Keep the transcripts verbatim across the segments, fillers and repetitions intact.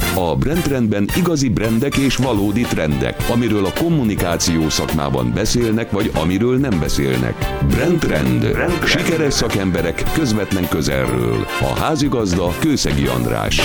A Brandtrendben igazi brandek és valódi trendek, amiről a kommunikáció szakmában beszélnek, vagy amiről nem beszélnek. Brandtrend. Sikeres szakemberek közvetlen közelről. A házigazda Kőszegi András.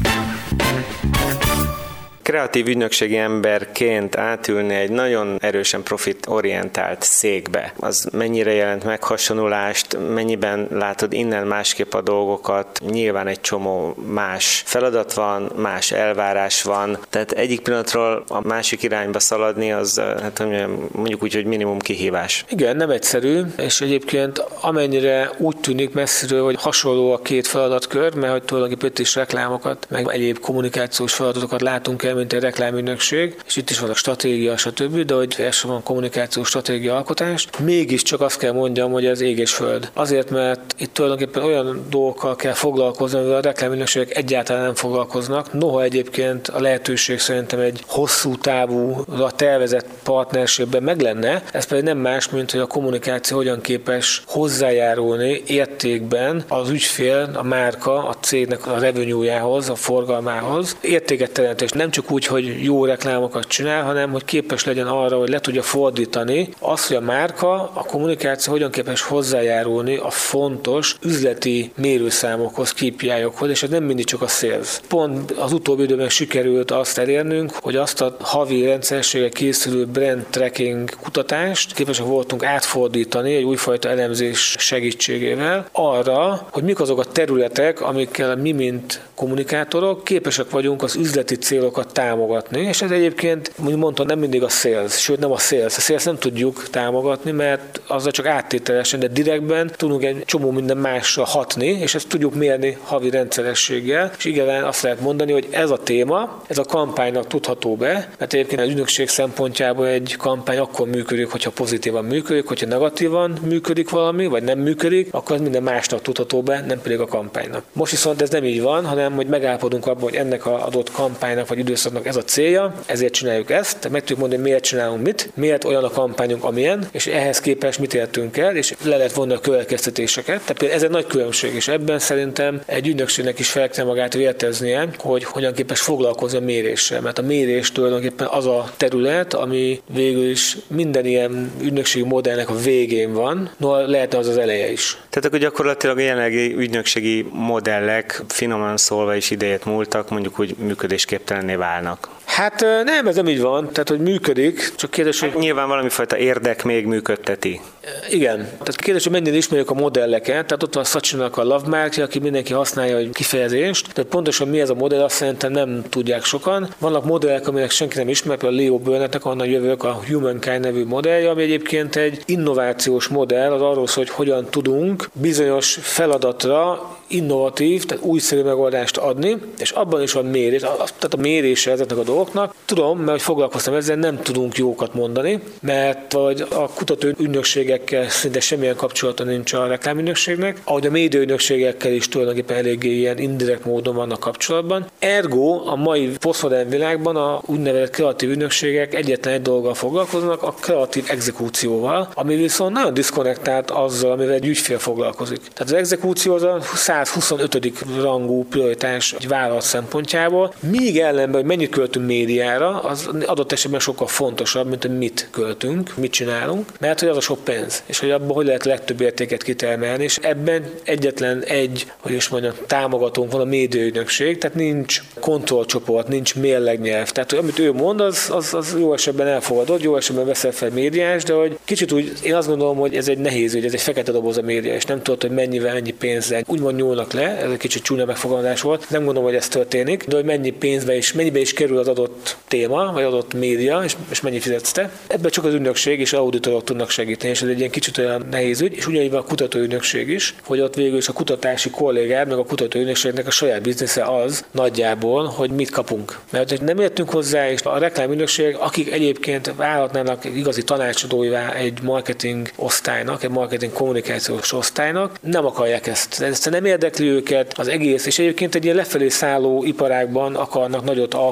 Kreatív ügynökségi emberként átülni egy nagyon erősen profitorientált székbe, az mennyire jelent meghasonlulást, mennyiben látod innen másképp a dolgokat, nyilván egy csomó más feladat van, más elvárás van, tehát egyik pillanatról a másik irányba szaladni, az hát mondjuk úgy, hogy minimum kihívás. Igen, nem egyszerű, és egyébként amennyire úgy tűnik messziről, hogy hasonló a két feladatkör, mert hogy tulajdonképpen itt is reklámokat, meg egyéb kommunikációs feladatokat látunk el, mint egy reklámügynökség, és itt is van a stratégia, stb., de hogy elsősorban van kommunikációs stratégia alkotás, mégiscsak azt kell mondjam, hogy ez ég és föld. Azért, mert itt tulajdonképpen olyan dolgokkal kell foglalkozni, amivel a reklámügynökségek egyáltalán nem foglalkoznak. Noha egyébként a lehetőség szerintem egy hosszú távú, a tervezett partnerségben meg lenne, ez pedig nem más, mint hogy a kommunikáció hogyan képes hozzájárulni értékben az ügyfél, a márka, a cégnek a revenue-jához, a forgalmához. Értéket teremt, és nem csak úgy, hogy jó reklámokat csinál, hanem hogy képes legyen arra, hogy le tudja fordítani azt, hogy a márka, a kommunikáció hogyan képes hozzájárulni a fontos üzleti mérőszámokhoz, ká pé í-okhoz, és ez nem mindig csak a sales. Pont az utóbbi időben sikerült azt elérnünk, hogy azt a havi rendszerességgel készülő brand tracking kutatást képesek voltunk átfordítani egy újfajta elemzés segítségével arra, hogy mik azok a területek, amikkel mi, mint kommunikátorok képesek vagyunk az üzleti célokat támogatni, és ez egyébként, úgy mondtam, nem mindig a sales, sőt nem a sales. A sales nem tudjuk támogatni, mert azzal csak áttételesen, de direktben tudunk egy csomó minden másra hatni, és ezt tudjuk mérni havi rendszerességgel, és igen, azt lehet mondani, hogy ez a téma, ez a kampánynak tudható be, mert egyébként az ügynökség szempontjából egy kampány akkor működik, hogyha pozitívan működik, hogyha negatívan működik valami, vagy nem működik, akkor ez minden másnak tudható be, nem pedig a kampánynak. Most viszont ez nem így van, hanem hogy megállapodunk abban, hogy ennek az adott kampánynak vagy időszaknak ez a célja, ezért csináljuk ezt, meg tudjuk mondani, hogy miért csinálunk mit, miért olyan a kampányunk, amilyen, és ehhez képest mit értünk el, és le lehet vonni a következtetéseket. Tehát ez egy nagy különbség, és ebben szerintem egy ügynökségnek is fel kell magát vérteznie, hogy hogyan képes foglalkozni a méréssel, mert a mérés tulajdonképpen az a terület, ami végül is minden ilyen ügynökségi modellnek a végén van, no, lehetne az az eleje is. Tehát akkor gyakorlatilag a jelenlegi ügynökségi modellek finoman szólva is idejét múltak, mondjuk úgy működésképtelenné válnak. Hát nem, ez nem így van, tehát hogy működik, csak kérdés, hogy... Nyilván valamifajta érdek még működteti. Igen, tehát kérdés, hogy mennyire ismerjük a modelleket, tehát ott van Sacsinak a Love Markja, aki mindenki használja a kifejezést, tehát pontosan mi ez a modell, azt szerintem nem tudják sokan. Vannak modellek, amelyek senki nem ismer, például a Leo Burnett-nek onnan jövök a Humankind nevű modellje, ami egyébként egy innovációs modell, az arról szól, hogy hogyan tudunk bizonyos feladatra innovatív, tehát újszerű megoldást adni, és abban is van mérés, tehát a mérése ezeknek a dolgoknak. Tudom, mert hogy foglalkoztam ezzel, nem tudunk jókat mondani, mert vagy a kutató ügynökségekkel szinte semmilyen kapcsolata nincs a reklámügynökségnek, ahogy a médiaügynökségekkel is tulajdonképpen eléggé ilyen indirekt módon vannak kapcsolatban. Ergo a mai posztmodern világban a úgynevezett kreatív ügynökségek egyetlen egy dolggal foglalkoznak, a kreatív exekúcióval, ami viszont nagyon diszkonnektált azzal, amivel egy ügyfél foglalkozik. Tehát az exekúció az a száz huszonötödik rangú prioritás egy vállalat szempontjából, míg ellenben, hogy mennyit költünk médiára, az adott esetben sokkal fontosabb, mint hogy mit költünk, mit csinálunk, mert hogy az a sok pénz, és hogy abban hogy lehet legtöbb értéket kitermelni, és ebben egyetlen egy, hogy is mondjam, támogatónk van a médiaügynökség, tehát nincs kontrollcsoport, nincs mérlegnyelv, tehát hogy amit ő mond, az, az, az jó esetben elfogadott, jó esetben veszel fel médiás, de hogy kicsit úgy, én azt gondolom, hogy ez egy nehéz ügy, ez egy fekete doboz a média, és nem tudod, hogy mennyivel, mennyi pénzzel úgymond nyúlnak le, ez egy kicsit csúnya megfogalmazás volt, nem gondolom, hogy ez történik, de hogy mennyi pénzbe is, mennyibe is kerül az adott téma, vagy adott média, és, és mennyi fizetsz te. Ebben csak az ügynökség és auditorok tudnak segíteni, és ez egy ilyen kicsit olyan nehéz ügy, és ugyanígy van a kutatóügynökség is, hogy ott végül is a kutatási kollégád, meg a kutatóügynökségnek a saját biznisze az nagyjából, hogy mit kapunk. Mert hogy nem értünk hozzá, és a reklámügynökség, akik egyébként válhatnának igazi tanácsadóivá egy marketing osztálynak, egy marketing kommunikációs osztálynak, nem akarják ezt. Ezt nem érdekli őket az egész, és egyébként egy ilyen lefelé szálló iparágban akarnak nagyot alkotni, ahelyett,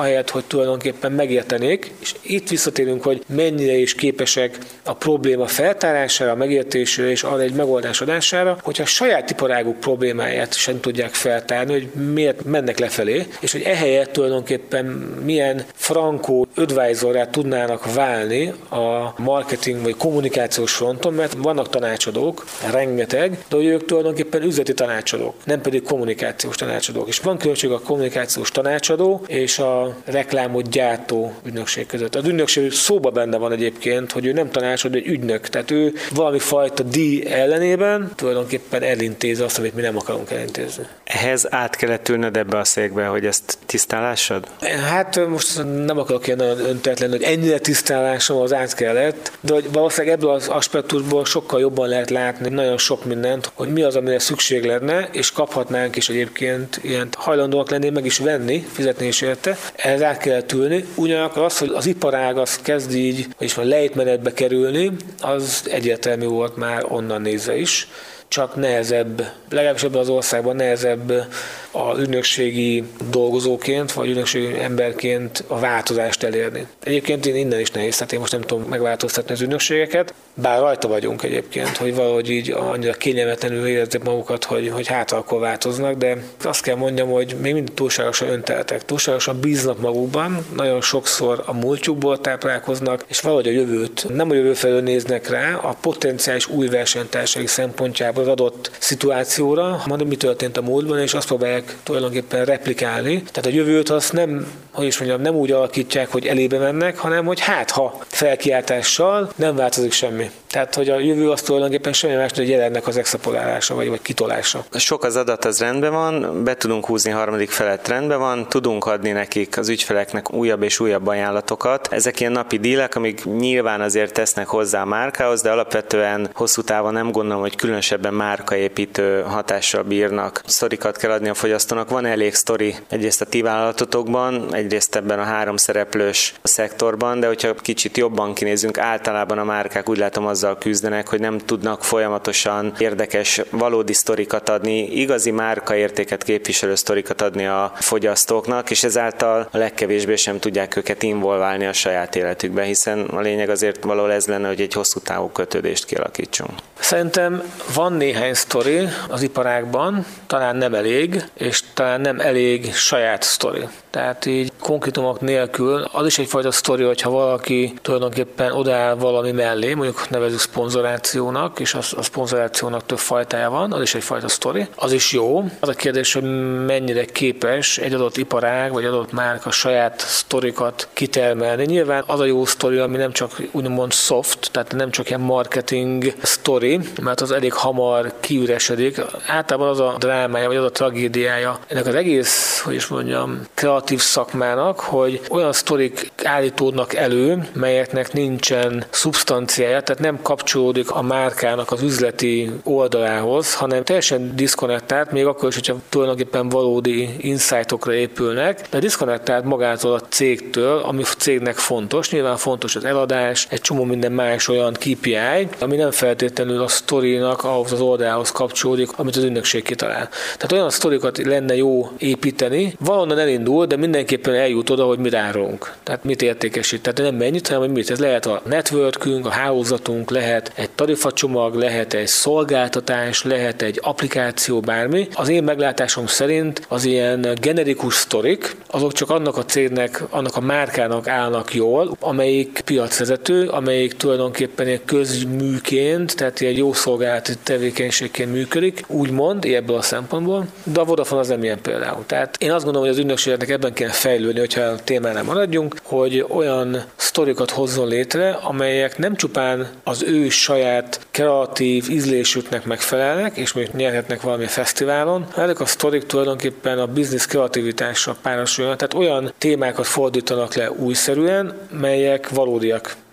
ahelyett, hogy tulajdonképpen megértenék, és itt visszatérünk, hogy mennyire is képesek a probléma feltárására, a megértésére és arra egy megoldás adására, hogyha a saját iparáguk problémáját sem tudják feltárni, hogy miért mennek lefelé, és hogy ehelyett tulajdonképpen milyen frankó advisorrá tudnának válni a marketing vagy kommunikációs fronton, mert vannak tanácsadók, rengeteg, de ők tulajdonképpen üzleti tanácsadók, nem pedig kommunikációs tanácsadók. És van különbség a kommunikációs tanácsadó és a reklámot gyártó ügynökség között. Az ügynökség szóba benne van egyébként, hogy ő nem tanácsadó, egy ügynök, tehát ő valami fajta díj ellenében tulajdonképpen elintézi azt, amit mi nem akarunk elintézni. Ehhez át kellett ülnöd ebbe a székbe, hogy ezt tisztálássad? Hát most nem akarok ilyen nagyon öntetlen, hogy ennyire tisztálásom az át kellett, de hogy valószínűleg ebből az aspektusból sokkal jobban lehet látni nagyon sok mindent, hogy mi az, amire szükség lenne, és kaphatnánk is egyébként ilyen hajlandóak lenni meg is venni, fizetni is érte. Ehhez át kellett ülni. Ugyanakkor az, hogy az iparág az kezd így, vagyis már lejtmenetbe kerülni, az egyértelmű volt már onnan nézve is. Csak nehezebb, legalábbis ebben az országban nehezebb az ügynökségi dolgozóként, vagy ügynökségi emberként a változást elérni. Egyébként én innen is nehéz, tehát én most nem tudom megváltoztatni az ügynökségeket, bár rajta vagyunk egyébként, hogy valahogy így annyira kényelmetlenül érezzék magukat, hogy, hogy hát akkor változnak, de azt kell mondjam, hogy még mindig túlságosan önteltek, túlságosan bíznak magukban, nagyon sokszor a múltjukból táplálkoznak, és valahogy a jövőt, nem a jövő felől néznek rá, a potenciális új versenytársaik szempontjából az adott szituációra, hanem mi történt a múltban, és azt próbálják tulajdonképpen replikálni. Tehát a jövőt azt nem, hogy is mondjam, nem úgy alakítják, hogy elébe mennek, hanem hogy hát ha felkiáltással nem változik semmi. Tehát, hogy a jövő az tulajdonképpen semmi más, hogy jelennek az extrapolálása, vagy, vagy kitolása. Sok az adat, az rendben van, be tudunk húzni harmadik felett, rendben van, tudunk adni nekik, az ügyfeleknek újabb és újabb ajánlatokat. Ezek ilyen napi dílek, amik nyilván azért tesznek hozzá a márkához, de alapvetően hosszú távon nem gondolom, hogy különösebben márkaépítő hatással bírnak. Sztorikat kell adni a fogyasztónak. Van elég sztori egyrészt a ti vállalatotokban, egyrészt ebben a három szereplős szektorban, de hogyha kicsit jobban kinézünk, általában a márkák úgy látom azzal küzdenek, hogy nem tudnak folyamatosan érdekes, valódi sztorikat adni, igazi márkaértéket képviselő sztorikat adni a fogyasztóknak, és ezáltal a legkevésbé sem tudják őket involválni a saját életükbe, hiszen a lényeg azért valahol ez lenne, hogy egy hosszú távú kötődést kialakítsunk. Szerintem van néhány sztori az iparágban, talán nem elég, és talán nem elég saját sztori. Tehát így konkrétumok nélkül az is egyfajta sztori, hogyha valaki tulajdonképpen odaáll valami mellé, mondjuk nevezzük szponzorációnak, és a szponzorációnak több fajtája van, az is egyfajta sztori. Az is jó. Az a kérdés, hogy mennyire képes egy adott iparág, vagy adott márka saját sztorikat kitermelni. Nyilván az a jó sztori, ami nem csak úgymond soft, tehát nem csak ilyen marketing sztori, mert az elég hamar kiüresedik. Általában az a drámája, vagy az a tragédiája ennek az egész, hogy is mondjam, kreatív szakmának, hogy olyan sztorik állítódnak elő, melyeknek nincsen szubstanciája, tehát nem kapcsolódik a márkának az üzleti oldalához, hanem teljesen diszkonnektált, még akkor is, hogyha tulajdonképpen valódi insightokra épülnek, de diszkonnektált magától a cégtől, ami a cégnek fontos. Nyilván fontos az eladás, egy csomó minden más olyan ká pé i, ami nem feltétlenül a sztorinak ahhoz az oldalához kapcsolódik, amit az ügynökség kitalál. Tehát olyan sztorikat lenne jó építeni, valonnan elindul, de mindenképpen eljut oda, hogy mit árulunk. Tehát mit értékesít. Tehát nem mennyit, hanem hogy mit. Ez lehet a networkünk, a hálózatunk, lehet egy tarifacsomag, lehet egy szolgáltatás, lehet egy applikáció, bármi. Az én meglátásom szerint az ilyen generikus sztorik, azok csak annak a cégnek, annak a márkának állnak jól, amelyik piacvezető, amelyik tulajdonképpen egy közműként, tehát egy jó szolgálati tevékenységként működik, úgymond, ebből a szempontból, de a Vodafone az nem ilyen például. Tehát én azt gondolom, hogy az ügynökségnek ebben kéne fejlődni, hogyha a témánál maradjunk, hogy olyan sztorikat hozzon létre, amelyek nem csupán az ő saját kreatív ízlésüknek megfelelnek, és mondjuk nyerhetnek valami fesztiválon, ezek a sztorik tulajdonképpen a biznisz kreativitással párosulnak, tehát olyan témákat fordítanak le újszerűen, melyek valódiak.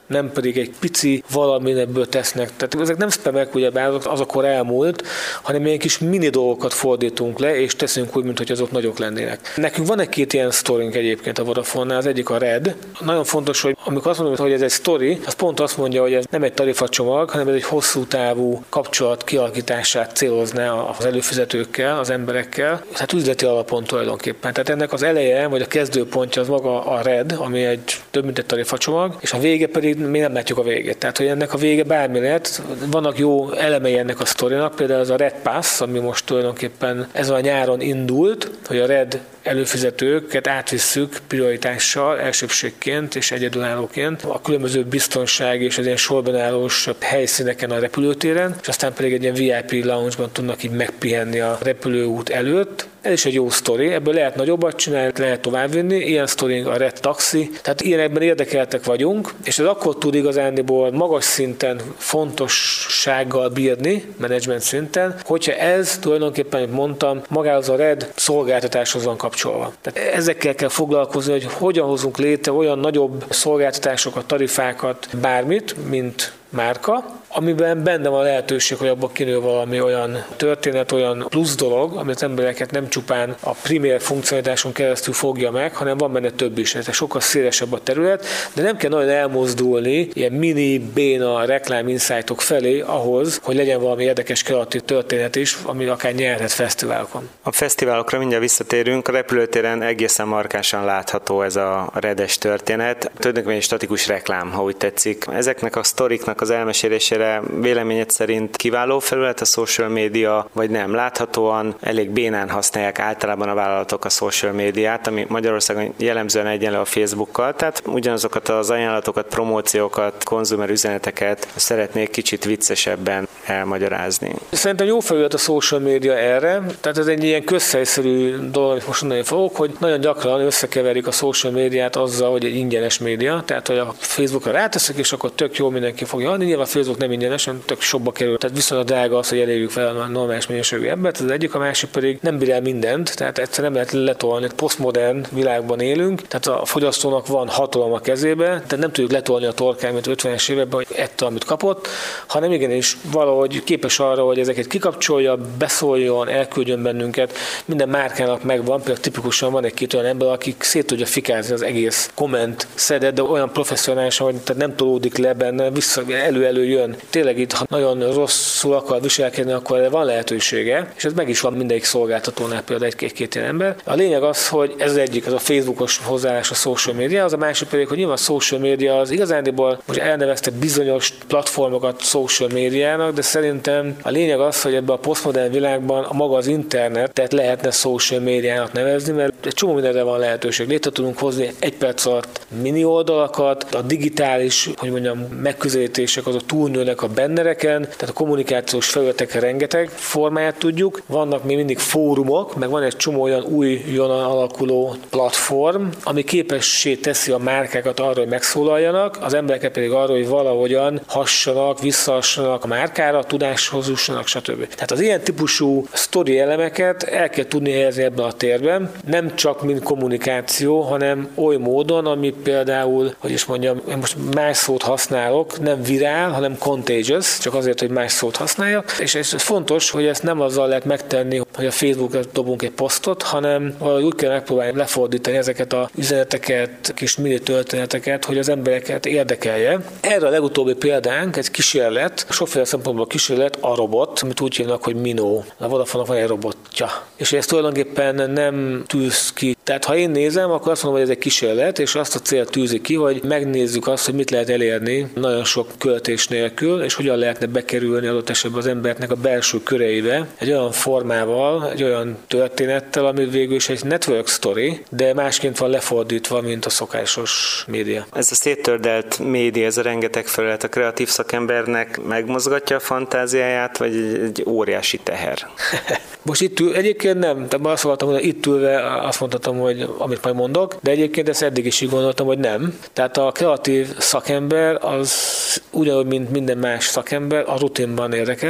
nem pedig egy pici valamin ebből tesznek. Tehát ezek nem spamek, ugyebár az akkor elmúlt, hanem ilyen kis mini dolgokat fordítunk le, és teszünk úgy, mintha azok nagyok lennének. Nekünk van egy-két ilyen sztorink egyébként a Vodafone-nál, az egyik a Red. Nagyon fontos, hogy amikor azt mondom, hogy ez egy sztori, az pont azt mondja, hogy ez nem egy tarifacsomag, hanem ez egy hosszú távú kapcsolat kialakítását célozná az előfizetőkkel, az emberekkel, tehát üzleti alapon tulajdonképpen. Tehát ennek az eleje, vagy a kezdőpontja az maga a Red, ami egy több mint egy tarifacsomag, és a vége pedig mi nem látjuk a végét. Tehát, hogy ennek a vége bármi lehet, vannak jó elemei ennek a sztorinak, például az a Red Pass, ami most tulajdonképpen ez a nyáron indult, hogy a Red előfizetőket átvisszük prioritással, elsőbségként és egyedülállóként a különböző biztonság és az ilyen sorban állós helyszíneken a repülőtéren, és aztán pedig egy ilyen vé i pé lounge-ban tudnak így megpihenni a repülőút előtt. Ez is egy jó sztori, ebből lehet nagyobbat csinálni, lehet továbbvinni, ilyen sztori a Red Taxi, tehát ilyenekben érdekeltek vagyunk, és ez akkor tud igazándiból magas szinten fontossággal bírni, menedzsment szinten, hogyha ez tulajdonképpen, amit mondtam, magához a Red szolgáltatáshoz van kapcsolva. Tehát ezekkel kell foglalkozni, hogy hogyan hozunk létre olyan nagyobb szolgáltatásokat, tarifákat, bármit, mint márka, amiben benne van a lehetőség, hogy abban kinő valami olyan történet, olyan plusz dolog, amit az embereket nem csupán a primér funkcionalitáson keresztül fogja meg, hanem van benne több is. Tehát sokkal szélesebb a terület, de nem kell nagyon elmozdulni ilyen mini, béna reklám insightok felé ahhoz, hogy legyen valami érdekes kreatív történet is, ami akár nyerhet fesztiválokon. A fesztiválokra mindjárt visszatérünk, a repülőtéren egészen markánsan látható ez a redes történet. Tulajdonképpen egy statikus reklám, ha úgy tetszik. Ezeknek a sztoriknak az elmesélésére véleményed szerint kiváló felület a social media, vagy nem? Láthatóan elég bénán használják általában a vállalatok a social médiát, ami Magyarországon jellemzően egyenlő a Facebookkal, tehát ugyanazokat az ajánlatokat, promóciókat, konzumer üzeneteket szeretnék kicsit viccesebben elmagyarázni. Szerintem jó felület a social media erre, tehát ez egy ilyen közhelyszerű dolog, amit most mondani fogok, hogy nagyon gyakran összekeverik a social médiát azzal, hogy egy ingyenes média, tehát hogy a Facebookra ráteszek, és akkor tök jó mindenki fogja adni. Nyilván a Facebook nem ingyenes, hanem tök sokba kerül. Tehát viszonylag drága az, hogy elérjük fel a normális minőségű embert, ez az egyik, a másik pedig nem bír el mindent, tehát egyszer nem lehet letolni. Egy posztmodern világban élünk, tehát a fogyasztónak van hatalom a kezébe, tehát nem tudjuk letolni a torkán, mint ötvenes években, hogy ette, amit kapott, hanem igenis valahogy képes arra, hogy ezeket kikapcsolja, beszóljon, elküldjön bennünket. Minden márkának megvan, például tipikusan van egy-két olyan ember, aki szét tudja fikázni az egész komment szedet, de olyan professzionálisan, hogy tehát nem tolódik le benne, vissza elő-elő jön. Tényleg itt, ha nagyon rosszul akar viselkedni, akkor erre van lehetősége, és ez meg is van mindegyik szolgáltatónál például egy-két ilyen ember. A lényeg az, hogy ez az egyik, az a Facebookos hozzáállás a social media, az a másik pedig, hogy nyilván a social media az igazándiból most elnevezte bizonyos platformokat social médiának, de szerintem a lényeg az, hogy ebben a posztmodern világban a maga az internet, tehát lehetne social médiának nevezni, mert egy csomó mindenre van lehetőség. Létre tudunk hozni egy perc alatt mini oldalakat, a digitális, hogy mondjam, megközelítések azok túlnőnek a bennereken, tehát a kommunikációs felületeken rengeteg formáját tudjuk. Vannak még mindig fórumok, meg van egy csomó olyan újonnan alakuló platform, ami képessé teszi a márkákat arra, hogy megszólaljanak, az embereket pedig arra, hogy valahogyan hassanak, visszahassanak a márkára, tudáshoz jussanak, stb. Tehát az ilyen típusú sztori elemeket el kell tudni helyezni ebben a térben, nem csak mint kommunikáció, hanem oly módon, ami például, hogy is mondjam, én most más szót használok, nem virál, hanem contagious, csak azért, hogy más szót használjak, és ez fontos, hogy ezt nem azzal lehet megtenni, hogy a Facebookra dobunk egy posztot, hanem valahogy úgy kell megpróbálni lefordítani ezeket az üzeneteket, kis mini történeteket, hogy az embereket érdekelje. Erre a legutóbbi példánk egy kísérlet, sokféle szempontból kísérlet, a robot, amit úgy hívnak, hogy Minó. A Vodafone-nak van egy robotja. És ez tulajdonképpen nem tűz ki. Tehát ha én nézem, akkor azt mondom, hogy ez egy kísérlet, és azt a célt tűzi ki, hogy megnézzük azt, hogy mit lehet elérni nagyon sok költés nélkül, és hogyan lehetne bekerülni adott esetben az embernek a belső köreibe egy olyan formával, egy olyan történettel, ami végül is egy network story, de másként van lefordítva, mint a szokásos média. Ez a széttördelt média, ez a rengeteg felület a kreatív szakembernek megmozgatja a fantáziáját, vagy egy, egy óriási teher? Most itt ül, egyébként nem, tehát azt mondtam, hogy itt ülve azt mondhatom, hogy amit majd mondok, de egyébként ezt eddig is így gondoltam, hogy nem. Tehát a kreatív szakember az ugyanúgy, mint minden más szakember, a rutinban érdekelt,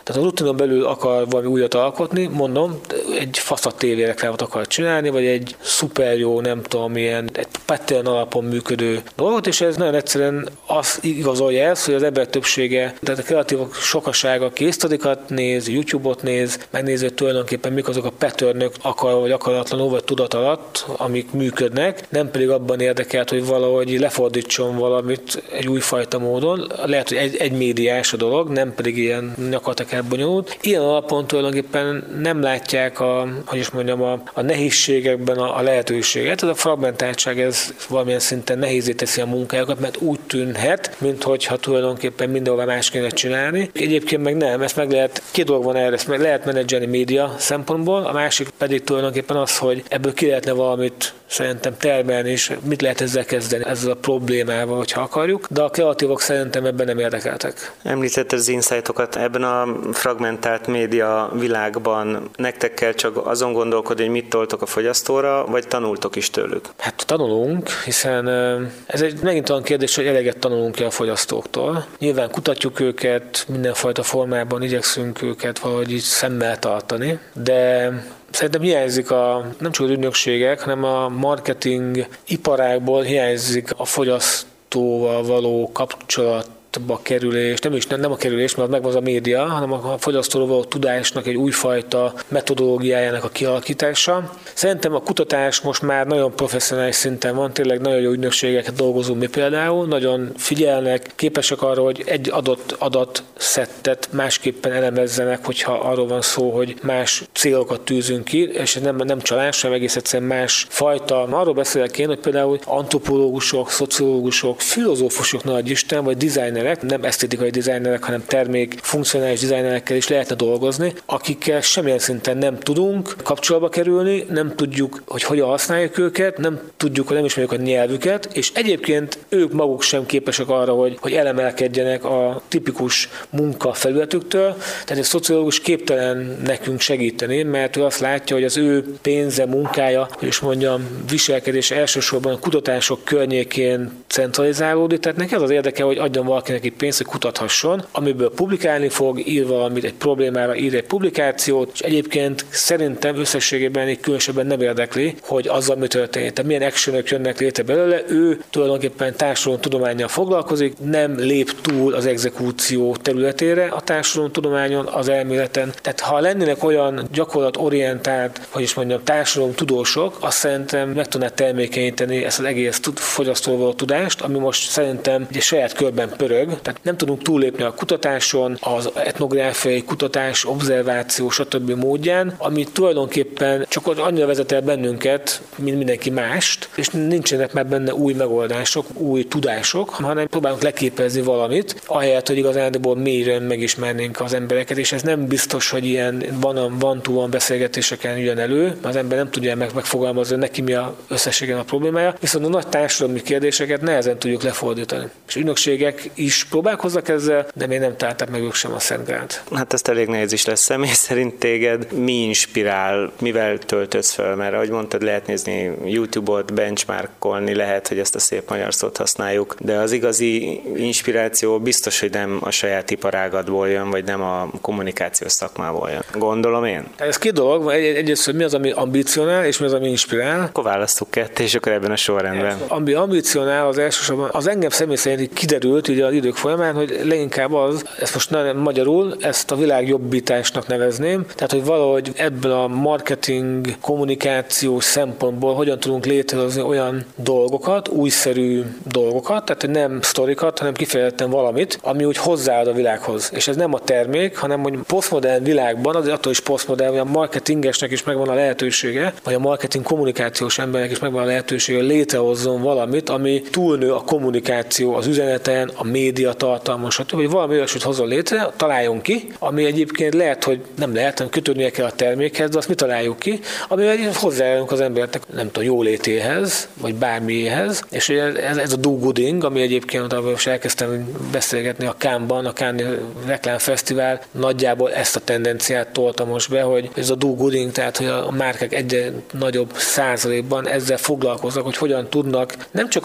Tehát a rutinon belül akar valami újat alkotni, mondom, egy faszat tévéreklámot akar csinálni, vagy egy szuper jó, nem tudom, milyen, egy pattern alapon működő dolgot, és ez nagyon egyszerűen azt igazolja ezt, hogy az ember többsége, tehát a kreatívok sokasága késztadikat néz, YouTube-ot néz, megnézi, hogy tulajdonképpen mik azok a patternök akar, vagy akaratlanul, vagy tudat alatt, amik működnek, nem pedig abban érdekelt, hogy valahogy lefordítson valamit egy újfajta módon. Lehet, hogy egy, egy médiás a dolog, nem pedig ilyen nyakatakár bonyolult. Ilyen alapon tulajdonképpen nem látják a, hogy is mondjam, a, a nehézségekben a, a lehetőséget. Ez a fragmentáltság, ez valamilyen szinten nehézé teszi a munkájukat, mert úgy tűnhet, minthogyha tulajdonképpen mindenhol más kéne csinálni. Egyébként meg nem, ezt meg lehet, két dolog van erre, ezt meg lehet menedzselni média szempontból, a másik pedig tulajdonképpen az, hogy ebből ki lehetne valamit szerintem termelni, és mit lehet ezzel kezdeni, ezzel a problémával, hogyha akarjuk, de a kreatívok szerintem ebben nem érdekeltek. Említetted az insightokat, ebben a fragmentált média világban nektek kell csak azon gondolkodni, hogy mit toltok a fogyasztóra, vagy tanultok is tőlük? Hát tanulunk, hiszen ez egy megint olyan kérdés, hogy eleget tanulunk-e a fogyasztóktól. Nyilván kutatjuk őket, mindenfajta formában igyekszünk őket valahogy így szemmel tartani, de szerintem hiányzik a, nem csak az ügynökségek, hanem a marketing iparágból hiányzik a fogyasztóval való kapcsolat, kerülés, nem is nem, nem a kerülés, mert megvan az a média, hanem a fogyasztóról való tudásnak egy újfajta metodológiájának a kialakítása. Szerintem a kutatás most már nagyon professzionális szinten van, tényleg nagyon jó ügynökségeket dolgozunk mi például, nagyon figyelnek, képesek arra, hogy egy adott adatszettet másképpen elemezzenek, hogyha arról van szó, hogy más célokat tűzünk ki, és ez nem, nem csalás, hanem egész egyszerűen más fajta. Arról beszélek én, hogy például antropológusok, szociológusok, filozófusok, nagy Isten, vagy designer, nem esztétikai dizájnerek, hanem termék, funkcionális dizájnerekkel is lehetne dolgozni, akikkel semmilyen szinten nem tudunk kapcsolatba kerülni, nem tudjuk, hogy hogyan használjuk őket, nem tudjuk, hogy nem ismerjük a nyelvüket, és egyébként ők maguk sem képesek arra, hogy, hogy elemelkedjenek a tipikus munkafelületüktől, tehát egy szociológus képtelen nekünk segíteni, mert ő azt látja, hogy az ő pénze, munkája, hogy is mondjam, viselkedése elsősorban a kutatások környékén centralizálódik, tehát neki az az érdeke, hogy adjon valakinek egy pénzt, hogy kutathasson, amiből publikálni fog, ír valamit, egy problémára ír egy publikációt, és egyébként szerintem összességében egy különösebben nem érdekli, hogy azzal mi történik. Tehát milyen actionok jönnek létre belőle, ő tulajdonképpen társadalomtudománnyal foglalkozik, nem lép túl az exekúció területére a társadalomtudományon, az elméleten. Tehát ha lennének olyan gyakorlatorientált, hogy is mondjam, társadalomtudósok, azt szerintem meg tudná termékenyíteni ezt az egész fogyasztóval tudást, ami most szerintem egy saját körben pörög, tehát nem tudunk túllépni a kutatáson, az etnográfiai kutatás, obszerváció, stb. Módján, ami tulajdonképpen csak annyira vezet el bennünket, mint mindenki mást, és nincsenek már benne új megoldások, új tudások, hanem próbálunk leképezni valamit, ahelyett, hogy igazándiból mélyren megismernénk az embereket, és ez nem biztos, hogy ilyen van, van túl van beszélgetéseken jön elő, mert az ember nem tudja meg, megfogalmazni, hogy neki mi a összességen a problémája, viszont a nagy társadalmi kérdéseket nehezen tudjuk lefordítani. És ügynökségek is próbálkoznak ezzel, de még nem találták meg ők sem a Szent Grált. Hát ezt elég nehéz is lesz. Személy szerint téged mi inspirál, mivel töltődsz fel? Mert ahogy mondtad, lehet nézni YouTube-ot, benchmarkolni, lehet, hogy ezt a szép magyar szót használjuk, de az igazi inspiráció biztos, hogy nem a saját iparágadból jön, vagy nem a kommunikációs szakmából jön. Gondolom én? Ez két dolog. Egy, egyrészt, hogy mi az, ami ambicionál, és mi az, ami inspirál. Akkor választok ketté, és akkor ebben a sorrendben. Ami ambicionál, az elsősorban az engem személy szerint kiderült ugye az idők folyamán, hogy leginkább az, ezt most nem magyarul, ezt a világ jobbításnak nevezném, tehát hogy valahogy ebből a marketing, kommunikációs szempontból hogyan tudunk létrehozni olyan dolgokat, újszerű dolgokat, tehát nem sztorikat, hanem kifejezetten valamit, ami úgy hozzáad a világhoz. És ez nem a termék, hanem hogy posztmodern világban, azért attól is posztmodern, hogy a marketingesnek is megvan a lehetősége, vagy a marketing kommunikációs embernek is megvan a lehetősége, hogy létrehozzon valamit, ami túlnő a kommunikáció, az üzeneten, a média tartalmon, stb. Hogy valami olyasmit hozzon létre, találjon ki, ami egyébként lehet, hogy nem lehet, hanem kötődnie kell a termékhez, de azt mi találjuk ki, amivel hozzájárulunk az embernek, nem tudom, jólétéhez, vagy bármiéhez. És ez, ez a do gooding, ami egyébként, ahol most elkezdtem beszélgetni a Cannes-ban, a Cannes reklámfesztivál nagyjából ezt a tendenciát tolta most be, hogy ez a do gooding, tehát hogy a márkák egyre nagyobb százalékban ezzel foglalkoznak, hogy hogyan tudnak nem csak a termék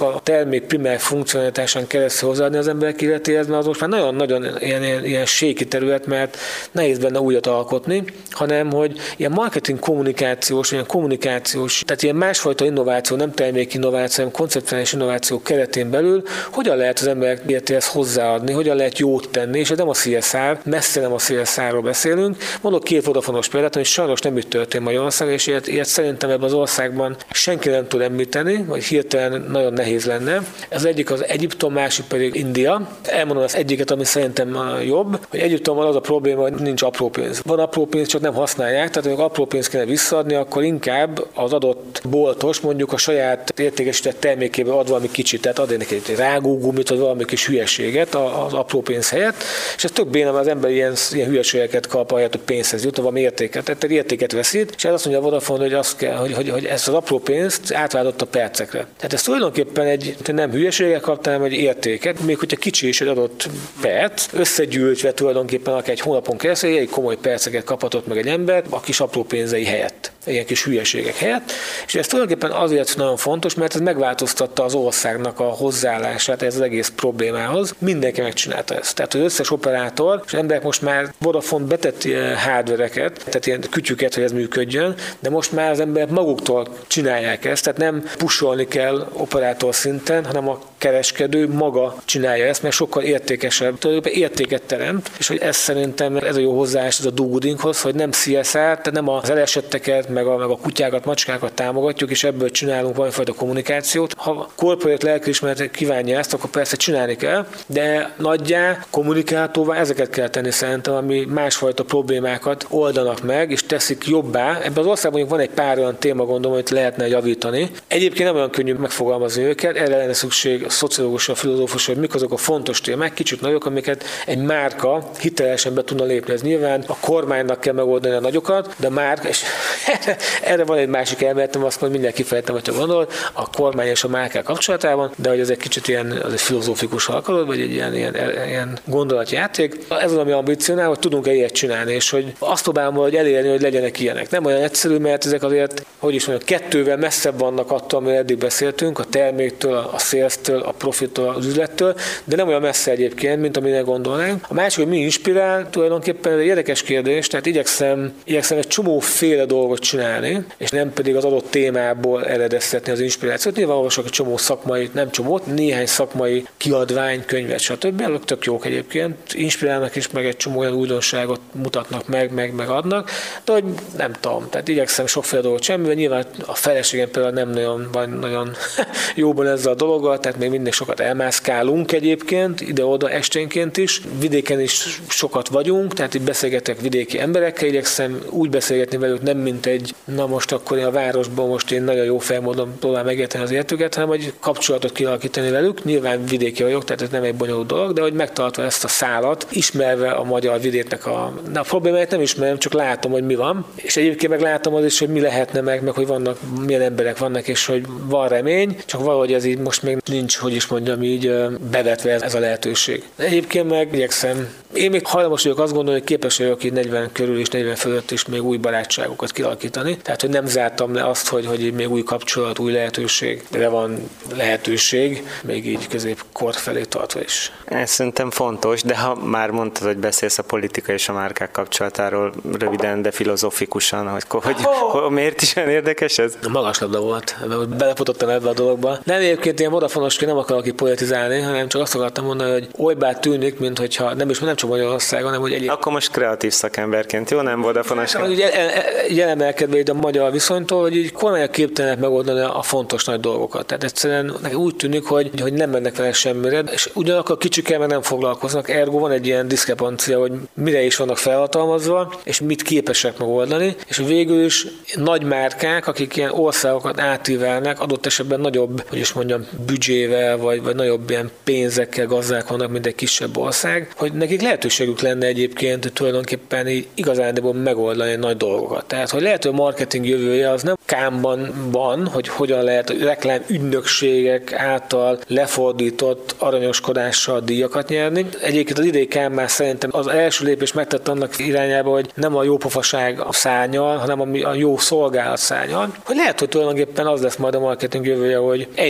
termék primer funkcionalitásán keresztül hozzáadni az emberek életéhez, mert az most már nagyon-nagyon ilyen, ilyen, ilyen séki terület, mert nehéz benne újat alkotni, hanem hogy ilyen marketing kommunikációs, ilyen kommunikációs, tehát ilyen másfajta innováció, nem termék innováció, hanem konceptuális innováció keretén belül, hogyan lehet az emberek életéhez hozzáadni, hogyan lehet jót tenni, és ez nem a cé es er, messze nem a cé es er-ről beszélünk. Mondok két Vodafonos példát, hogy sajnos nem így történt Magyarországon, és ilyet, ilyet szerintem ebben az országban senki nem tud említeni, vagy hirtelen nagyon nehéz lenne. Ez egyik az Egyiptom, másik pedig India. Elmondom az egyiket, ami szerintem jobb, hogy Egyiptomban az a probléma, hogy nincs apró pénz. Van apró pénz, csak nem használják, tehát amikor apró pénzt kéne visszaadni, akkor inkább az adott boltos mondjuk a saját értékesített termékéből ad valami kicsit, tehát ad neki egy rágógumit, vagy valami kis hülyeséget az apró pénz helyett, és ez tök béna, mert az ember ilyen, ilyen hülyeségeket kap, ahelyett, hogy pénzhez jut, valami értéket, tehát egy értéket veszít, és ez azt mondja a Vodafone, hogy, azt kell, hogy, hogy, hogy ezt az apró pénzt átváltott a percekre. Tehát ez tulajdonképpen egy nem hülyeséget kapta, hanem egy értéket, még hogyha kicsi is egy adott perc, összegyűjtve tulajdonképpen akár egy hónapon keresztül, egy komoly perceket kaphatott meg egy ember a kis apró pénzei helyett, ilyen kis hülyeségek helyett, és ez tulajdonképpen azért nagyon fontos, mert ez megváltoztatta az országnak a hozzáállását ez az egész problémához. Mindenki megcsinálta ezt. Tehát az összes operátor, és emberek most már Vodafone betett hardvereket, tehát ilyen kütyüket, hogy ez működjön, de most már az emberek maguktól csinálják ezt, tehát nem pusolni kell operátor szinten, hanem a kereskedő maga csinálja ezt, mert sokkal értékesebb, tulajdonképpen értéket teremt, és hogy ez szerintem ez a jó hozzáállás az a do goodinghoz, hogy nem cé es er, tehát nem az elesetteket, meg a, meg a kutyákat, macskákat támogatjuk, és ebből csinálunk valamifajta kommunikációt. Ha korporát lelkiismeret kívánja ezt, akkor persze csinálni kell, de nagyjá, kommunikátóvá ezeket kell tenni szerintem, ami másfajta problémákat oldanak meg, és teszik jobbá. Ebben az országban van egy pár olyan téma, gondolom, amit lehetne javítani. Egyébként nem olyan könnyű megfogalmazni őket, erre lenne szükség a szociológusra, a filozófusra, hogy mik azok a fontos témák, kicsit nagyok, amiket egy márka hitelesen be tudna lépni. Ez nyilván a kormánynak kell megoldani a nagyokat, de a márka, és erre, erre van egy másik elméletem, azt majd mindjárt kifejtem, hogy gondol, a kormány és a márkák kapcsolatában, de hogy ez egy kicsit ilyen az egy filozófikus alkalom, vagy egy ilyen, ilyen, ilyen gondolatjáték. Ez az, ami ambicionál, hogy tudunk-e ilyet csinálni, és hogy azt próbálom, hogy elérni, hogy legyenek ilyenek. Nem olyan egyszerű, mert ezek azért, hogy is mondjam, kettővel messzebb vannak attól, amiről eddig beszéltünk, a terméktől, a sales-től, a profittól, az üzlettől, de nem olyan messze egyébként, mint amire gondolnánk. A másik, hogy mi inspirál, tulajdonképpen egy érdekes kérdés, tehát igyekszem, igyekszem egy csomóféle dolgot csinálni, és nem pedig az adott témából eredeztetni az inspirációt. Nyilván olvasok egy csomó szakmai, nem csomót, néhány szakmai kiadvány, könyvet, stb. Ezek tök jók egyébként, inspirálnak is, meg egy csomó olyan újdonságot mutatnak meg, meg, meg adnak, de hogy nem tudom, tehát igyekszem sokféle dolgot semmivel, nyilván a feleségem például nem nagyon van nagyon jóban ezzel a dologgal, tehát még mindig sokat elmászkálunk egyébként, ide-oda esténként is, vidéken is sokat vagyunk, tehát itt beszélgetek vidéki emberekkel, igyekszem úgy beszélgetni velük, nem mint egy, na most akkor én a városban most én nagyon jó felmódon próbálom megérteni az értüket, hanem hogy kapcsolatot kialakítani velük, nyilván vidéki vagyok, tehát ez nem egy bonyolult dolog, de hogy megtartva ezt a szálat, ismerve a magyar vidéknek a, a problémáit nem ismerem, csak látom, hogy mi van, és egyébként meg látom az is, hogy mi lehetne meg, meg hogy vannak, milyen emberek vannak, és hogy van remény, csak valahogy ez így most még nincs, hogy is mondjam így, bevetve ez a lehetőség. Egyébként meg igyekszem. Én még hajlamos vagyok azt gondolni, hogy képes vagyok így negyven körül és negyven fölött is még új barátságokat kialakítani. Tehát, hogy nem zártam le azt, hogy, hogy még új kapcsolat, új lehetőség, de van lehetőség, még így középkor felé tartva is. Ez szerintem fontos, de ha már mondtad, hogy beszélsz a politika és a márkák kapcsolatáról röviden, de filozofikusan, hogy, hogy, oh! hogy miért is olyan érdekes ez? Magaslabda volt, belepotottam ebbe a dologba. Nem egyébként ilyen Vodafonosként nem akarok ki politizálni, hanem csak azt akartam mondani, hogy olybá tűnik, mint hogyha nem is nem csak Magyarországon, hanem hogy egyéb... Akkor most kreatív szakemberként, jó, nem Vodafonosként? Így elemelkedve így a magyar viszonytól, hogy így kormányok képtelenek megoldani a fontos nagy dolgokat. Tehát egyszerűen úgy tűnik, hogy, hogy nem mennek vele semmire, és ugyanakkor kicsikkel meg nem foglalkoznak, ergo van egy ilyen diszkrepancia, hogy mire is vannak felhatalmazva, és mit képesek megoldani, és végül is nagy márkák, akik ilyen országokat átívelnek, adott esetben nagyobb, hogy is mondjam, büdzsével, vagy, vagy nagyobb ilyen pénzekkel gazdálkodnak, mint egy kisebb ország, hogy nekik lehetőségük lenne egyébként tulajdonképpen így igazándiból megoldani nagy dolgokat. Tehát, hogy lehet, hogy a marketing jövője az nem Kámban van, hogy hogyan lehet a reklám ügynökségek által lefordított aranyoskodással díjakat nyerni. Egyébként az idei Kám már szerintem az első lépés megtett annak irányába, hogy nem a jópofaság a szárnyal, hanem a jó szolgálat szárnyal. Hogy lehet, hogy tulajdonképpen az lesz majd a marketing jövője, hogy egy nagyot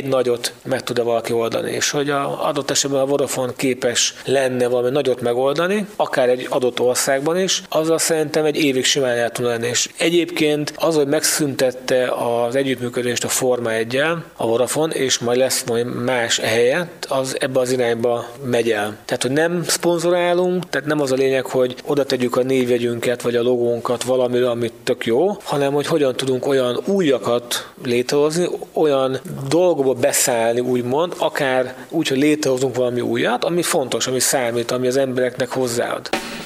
nagyot meg tud-e valaki oldani, és hogy a adott esetben a Vodafone képes lenne valami nagyot megoldani, akár egy adott országban is, azzal szerintem egy évig simán el tudna lenni. És egyébként az, hogy megszüntette az együttműködést a Forma eggyel, a Vodafone, és majd lesz majd más helyett, az ebbe az irányba megy el. Tehát, hogy nem szponzorálunk, tehát nem az a lényeg, hogy oda tegyük a névjegyünket, vagy a logónkat valamire, amit tök jó, hanem, hogy hogyan tudunk olyan újakat létrehozni, olyan dolgokba beszállni, úgymond, akár úgy, hogy létrehozunk valami újat, ami fontos, ami számít, ami az embereknek hozzáad.